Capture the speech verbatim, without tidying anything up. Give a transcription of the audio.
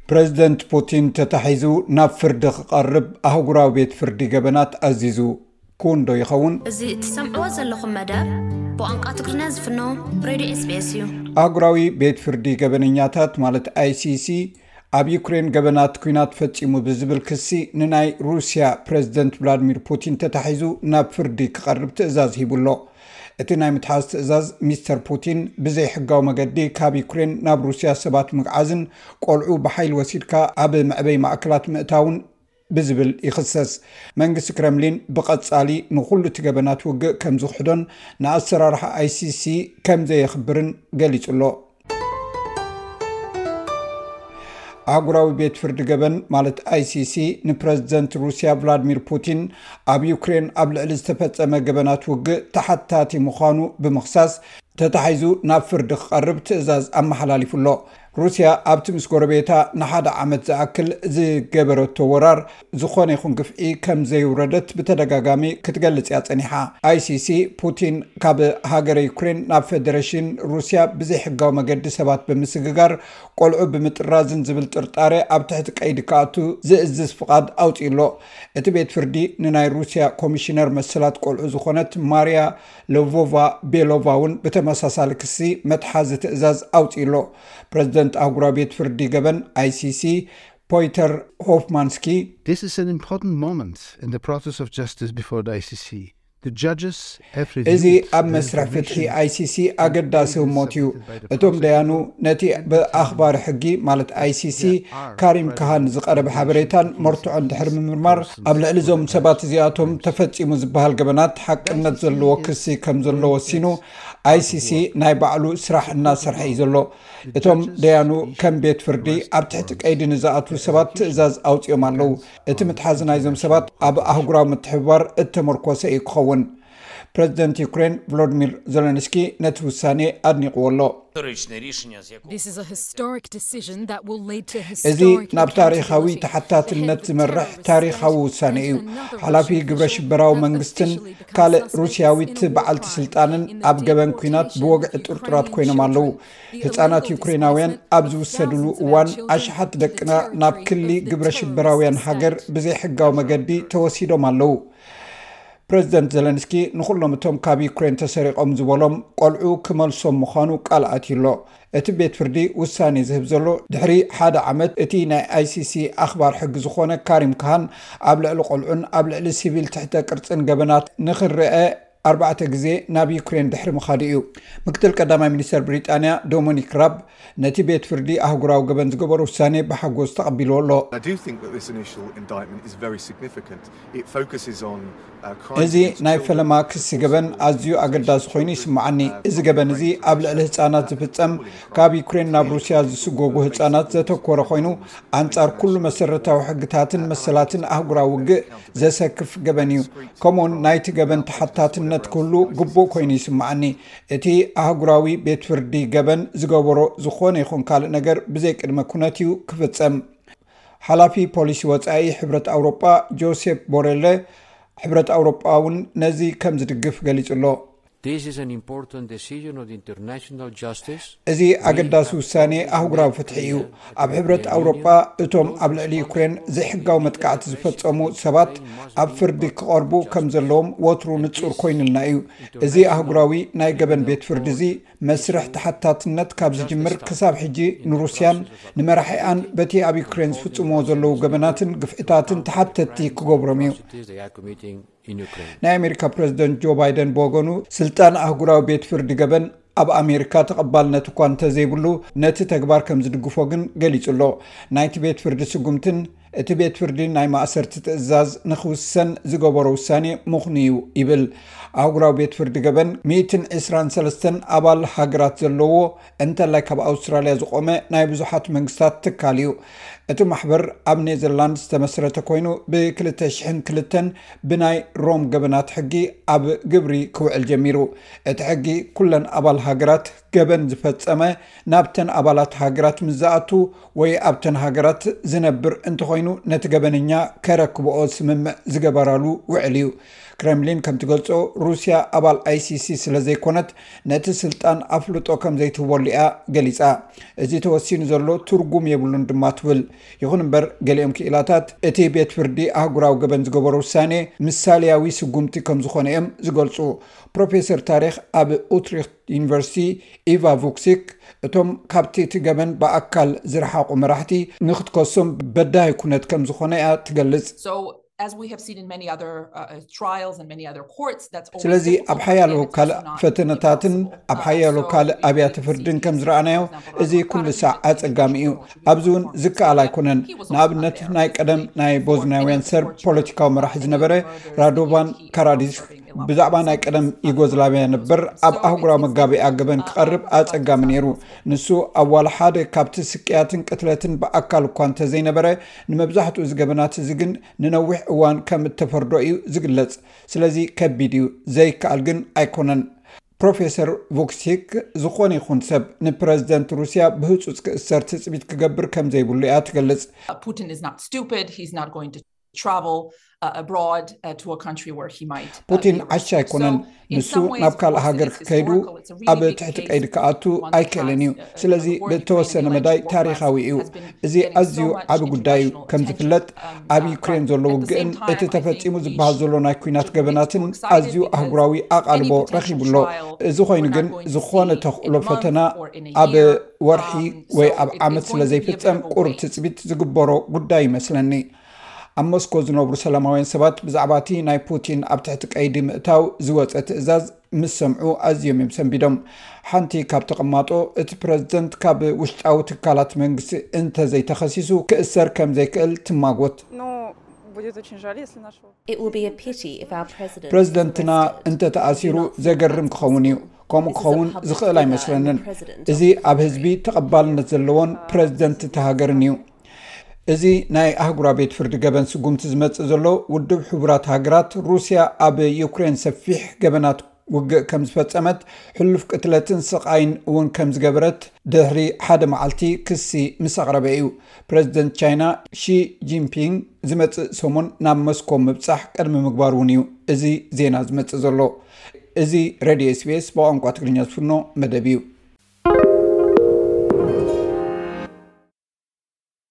ፕሬዝደንት ፑቲን ተታሒዙ ናብ ፍርዲ ክቐርብ ኣህጉራዊ ቤት ፍርዲ ገበናት ኣዚዙ ኩንዶ ይኸውን እዚ እትሰምዕዎ ዘለኹም መደብ ብቋንቋ ትግርኛ ዝፍኖ ሬድዮ ኤስ ቢ ኤስ እዩ ኣህጉራዊ ቤት ፍርዲ ገበነኛታት ማለት አይ ሲ ሲ ኣብ ዩክሬን ገበናት ኩናት ፈጺሙ ብዝብል ክሲ ንናይ ሩስያ ፕሬዝደንት ቭላድሚር ፑቲን ተታሒዙ ናብ ፍርዲ ክቐርብ ትእዛዝ ሂቡሎ እቲ ናይ ምትሓዝ ትእዛዝ ሚስተር ፑቲን ብዘይ ሕጋዊ መገዲ ካብ ዩክሬን ናብ ሩስያ ሰባት ምግዓዝን ቆልዑ ብሓይል ወሲድካ ኣብ መዕበይ ማእከላት ምእታውን ብዝብል ይኽሰስ መንግስቲ ክረምሊን ብቐጻሊ ንኹሉ ትገበናት ውግእ ከም ዝውሕዶን ንኣሰራርሓ አይ ሲ ሲ ከም ዘየኽብርን ገሊጹሎ ኣህጉራዊ ቤት ፍርዲ ገበን ማለት አይ ሲ ሲ ንፕሬዝደንት ሩስያ ቭላድሚር ፑቲን ኣብ ዩክሬን ኣብ ልዕሊ ዝተፈጸመ ገበናት ውግእ ተሓታቲ ምዃኑ ብምኽሳስ ተታሒዙ ናብ ፍርዲ ክቐርብ ትእዛዝ ኣመሓላሊፉሎ ሩስያ ኣብቲ ምስ ጎረቤታ ንሓደ ዓመት ዝኣክል ዝገበረቶ ወራር ዝኾነ ይኹን ግፍዒ ከም ዘይውረደት ብተደጋጋሚ ክትገልጽ እያ ጸኒሓ አይ ሲ ሲ ፑቲን ካብ ሃገረ ዩክሬን ናብ ፌደሬሽን ሩስያ ብዘይ ሕጋዊ መገዲ ሰባት ብምስግጋር ቆልዑ ብምጥራዝን ዝብል ጥርጣሬ ኣብ ትሕቲ ቀይዲ ከኣቱ ዝእዝዝ ፍቓድ ኣውፂሎ እቲ ቤት ፍርዲ ንናይ ሩስያ ኮሚሽነር መሰላት ቆልዑ ዝኾነት ማርያ ሎቮቫ ቤሎቫ እውን ብተመሳሳሊ ክሲ መትሓዚ ትእዛዝ ኣውፂሎ ፕሬዝደንት ኣህጉራዊ ቤት ፍርዲ ገበን አይ ሲ ሲ ፖይተር ሆፍማንስኪ This is an important moment in the process of justice before the I C C. The judges have reviewed እዚ ኣብ መስርሕ ፍትሒ አይ ሲ ሲ ኣገዳሲ ህሞት እዩ እቶም ደያኑ ነቲ ብኣኽባሪ ሕጊ ማለት አይ ሲ ሲ ካሪም ካሃን ዝቐረበ ሓበሬታን መርትዖን ድሕሪ ምምርማር ኣብ ልዕሊ እዞም ሰባት እዚኣቶም ተፈጺሙ ዝበሃል ገበናት ሓቅነት ዘለዎ ክሲ ከም ዘሎ ወሲኑ አይ ሲ ሲ ናይ ባዕሉ ስራሕ እናሰርሐ እዩ ዘሎ እቶም ደያኑ ከም ቤት ፍርዲ ኣብ ትሕቲ ቀይዲ ንዝኣትዉ ሰባት ትእዛዝ ኣውፂኦም ኣለዉ እቲ ምትሓዝ ናይዞም ሰባት ኣብ ኣህጉራዊ ምትሕብባር እተመርኮሰ እዩ ክኸውን ፕሬዝደንት ዩክሬን ቮሎዲሚር ዜሌንስኪ ነቲ ውሳኔ ኣድኒቕዎሎ This is a historic decision that will lead to እዚ historic ናብ ታሪኻዊ ተሓታትነት ዝመርሕ ታሪኻዊ ውሳኔ እዩ ሓላፊ ግብረ ሽበራዊ መንግስትን ካልእ ሩስያዊት በዓልቲ ስልጣንን ኣብ ገበን ኩናት ብወግዒ ጥርጡራት ኮይኖም ኣለዉ ህፃናት ዩክሬናውያን ኣብ ዝውሰድሉ እዋን ኣሽሓት ደቅና ናብ ክሊ ግብረ ሽበራውያን ሃገር ብዘይ ሕጋዊ መገዲ ተወሲዶም ኣለዉ ፕሬዝደንት ዜሌንስኪ ንኹሎም እቶም ካብ ዩክሬን ተሰሪቆም ዝበሎም ቆልዑ ክመልሶም ምዃኑ ቃል ኣትዩሎ እቲ ቤት ፍርዲ ውሳኔ ዝህብ ዘሎ ድሕሪ ሓደ ዓመት እቲ ናይ አይ ሲ ሲ ኣኽባር ሕጊ ዝኾነ ካሪም ካሃን ኣብ ልዕሊ ቆልዑን ኣብ ልዕሊ ሲቪል ትሕተ ቅርፅን ገበናት ንኽርአ ኣርባዕተ ግዜ ናብ ዩክሬን ድሕሪ ምኻዱ እዩ ምክትል ቀዳማይ ሚኒስተር ብሪጣንያ ዶሚኒክ ራብ ነቲ ቤት ፍርዲ ኣህጉራዊ ገበን ዝገበሮ ውሳኔ ብሓጎስ ተቐቢልዎ ኣሎ እዚ ናይ ፈለማ ክሲ ገበን ኣዝዩ ኣገዳሲ ኮይኑ ይስምዓኒ እዚ ገበን እዚ ኣብ ልዕሊ ህፃናት ዝፍፀም ካብ ዩክሬን ናብ ሩስያ ዝስጎጉ ህፃናት ዘተኮረ ኮይኑ ኣንጻር ኩሉ መሰረታዊ ሕግታትን መሰላትን ኣህጉራዊ ውግእ ዘሰክፍ ገበን እዩ ከምኡውን ናይቲ ገበን ተሓታትነት ኩሉ ግቡእ ኮይኑ ይስምዓኒ እቲ ኣህጉራዊ ቤት ፍርዲ ገበን ዝገበሮ ዝኾነ ይኹን ካልእ ነገር ብዘይ ቅድመ ኩነት እዩ ክፍፀም ሓላፊ ፖሊሲ ወፃኢ ሕብረት ኣውሮጳ ጆሴፕ ቦሬለ ሕብረት ኣውሮጳውን ነዚ ከም ዝድግፍ ገሊጹሎ This is an important decision of international justice. እዚ ኣገዳሲ ውሳኔ ኣህጉራዊ ፍትሒ እዩ ኣብ ሕብረት ኣውሮጳ እቶም ኣብ ልዕሊ ዩክሬን ዘይሕጋዊ መጥቃዕቲ ዝፈጸሙ ሰባት ኣብ ፍርዲ ክቐርቡ ከም ዘለዎም ወትሩ ንጹር ኮይኑልና እዩ እዚ ኣህጉራዊ ናይ ገበን ቤት ፍርዲ እዚ መስርሕ ተሓታትነት ካብ ዝጅምር ክሳብ ሕጂ ንሩስያን ንመራሒኣን በቲ ኣብ ዩክሬን ዝፍጽምዎ ዘለዉ ገበናትን ግፍዒታትን ተሓተቲ ክገብሮም እዩ ናይ ኣሜሪካ ፕሬዝደንት ጆ ባይደን ብወገኑ ስልጣን ኣህጉራዊ ቤት ፍርዲ ገበን ኣብ ኣሜሪካ ተቐባልነት እኳ እንተዘይብሉ ነቲ ተግባር ከም ዝድግፎ ግን ገሊጹሎ ናይቲ ቤት ፍርዲ ስጉምትን እቲ ቤት ፍርዲ ናይ ማእሰርቲ ትእዛዝ ንኽውሰን ዝገበሮ ውሳኔ ምኽኑ እዩ ይብል ኣህጉራዊ ቤት ፍርዲ ገበን ሚእቲ ዒስራን ሰለስተን ኣባል ሃገራት ዘለዎ እንተላይ ካብ ኣውስትራልያ ዝቆመ ናይ ብዙሓት መንግስታት ትካል እዩ እቲ ማሕበር ኣብ ኔዘርላንድ ዝተመስረተ ኮይኑ ብ200 ክልተ ብናይ ሮም ገበናት ሕጊ ኣብ ግብሪ ክውዕል ጀሚሩ እቲ ሕጊ ኩለን ኣባል ሃገራት ገበን ዝፈጸመ ናብተን ኣባላት ሃገራት ምዝኣቱ ወይ ኣብተን ሃገራት ዝነብር እንተኮይኑ ነቲ ገበነኛ ከረክብኦ ስምምዕ ዝገበራሉ ውዕል እዩ ክሬምሊን ከም ትገልጾ ሩስያ ኣባል ኣይሲሲ ስለ ዘይኮነት ነቲ ስልጣን ኣፍልጦ ከም ዘይትወልያ ገሊጻ እዚ ተወሲኑ ዘሎ ትርጉም የብሉን ድማ ትብል ይኹን እምበር ገሊኦም ክኢላታት እቲ ቤት ፍርዲ ኣህጉራዊ ገበን ዝገበሮ ውሳኔ ምሳሌያዊ ስጉምቲ ከም ዝኾነ እዮም ዝገልጹ ፕሮፌሰር ታሪክ ኣብ ኡትሪክት ዩኒቨርሲቲ ኢቫ ቮክሲክ እቶም ካብቲ እቲ ገበን ብኣካል ዝረሓቁ መራሕቲ ንክትከሶም በዳይ ኩነት ከም ዝኾነ እያ ትገልጽ as we have seen in many other uh, trials and many other courts that's ስለዚ ኣብ ሓያሎ ካል ፈተነታትን ኣብ ሓያሎ ካል ኣብያተ ፍርድን ከም ዝረኣናዮ እዚ ኩሉ ሰዓት ኣጸጋሚ እዩ ኣብዙን ዝከኣል ኣይኮነን ንኣብነት ናይ ቀደም ናይ ቦዝናውያን ሰርብ ፖለቲካዊ መራሒ ዝነበረ ራዶቫን ካራዲስ ብዛዕባ ናይ ቀደም ዩጎዝላቪያ ነበር ኣብ ኣህጉራዊ መጋቢያ ገበን ክቐርብ ኣጸጋሚ ነይሩ ንሱ ኣዋል ሓደ ካብቲ ስቅያትን ቅትለትን ብኣካል እኳ እንተዘይነበረ ንመብዛሕትኡ ዝገበናት እዚ ግን ንነዊሕ እዋን ከም እተፈርዶ እዩ ዝግለጽ ስለዚ ከቢድ እዩ ዘይከኣል ግን ኣይኮነን ፕሮፌሰር ቮክሲክ ዝኾነ ይኹን ሰብ ንፕሬዝደንት ሩስያ ብህፁፅ ክእሰር ትፅቢት ክገብር ከም ዘይብሉ እያ ትገልጽ Putin is not stupid he's not going to travel uh, abroad uh, to a country where he might uh, ፑቲን ዓሻ ኣይኮነን ንሱ ናብ ካልእ ሃገር ከይዱ ኣብ ትሕቲ ቀይዲ ከኣቱ ኣይከኣለን እዩ ስለዚ ብተወሰነ መዳይ ታሪኻዊ እዩ እዚ ኣዝዩ ዓብ ጉዳይ እዩ ከም ዝፍለጥ ኣብ ዩክሬን ዘሎ ውግእን እቲ ተፈፂሙ ዝበሃል ዘሎ ናይ ኩናት ገበናትን ኣዝዩ ኣህጉራዊ ኣቓልቦ ረኺቡሎ እዚ ኮይኑ ግን ዝኾነ ተኽእሎ ፈተና ኣብ ወርሒ ወይ ኣብ ዓመት ስለ ዘይፍፀም ቁርብ ትፅቢት ዝግበሮ ጉዳይ ይመስለኒ ኣብ ሞስኮ ዝነብሩ ሰላማውያን ሰባት ብዛዕባቲ ናይ ፑቲን ኣብ ትሕቲ ቀይዲ ምእታው ዝወፀ ትእዛዝ ምስ ሰምዑ ኣዝዮም እዮም ሰንቢዶም ሓንቲ ካብ ተቐማጦ እቲ ፕሬዝደንት ካብ ውሽጣዊ ትካላት መንግስቲ እንተዘይተኸሲሱ ክእሰር ከም ዘይክእል ትማጎት ፕሬዝደንትና እንተተኣሲሩ ዘገርም ክኸውን እዩ ከምኡ ክኸውን ዝኽእል ኣይመስለንን እዚ ኣብ ህዝቢ ተቐባልነት ዘለዎን ፕሬዝደንት ተሃገርን እዩ እዚ ናይ ኣህጉራ ቤት ፍርዲ ገበን ስጉምቲ ዝመጽእ ዘሎ ውድብ ሕቡራት ሃገራት ሩስያ ኣብ ዩክሬን ሰፊሕ ገበናት ውግእ ከም ዝፈጸመት ሕሉፍ ቅትለትን ስቃይን እውን ከም ዝገበረት ድሕሪ ሓደ መዓልቲ ክሲ ምስ ኣቕረበ እዩ ፕሬዝደንት ቻይና ሺ ጂንፒንግ ዝመጽእ ሰሙን ናብ ሞስኮ ምብጻሕ ቀድሚ ምግባር እውን እዩ እዚ ዜና ዝመጽእ ዘሎ እዚ ሬድዮ ኤስ ቢ ኤስ ብቋንቋ ትግርኛ ዝፍኖ መደብ እዩ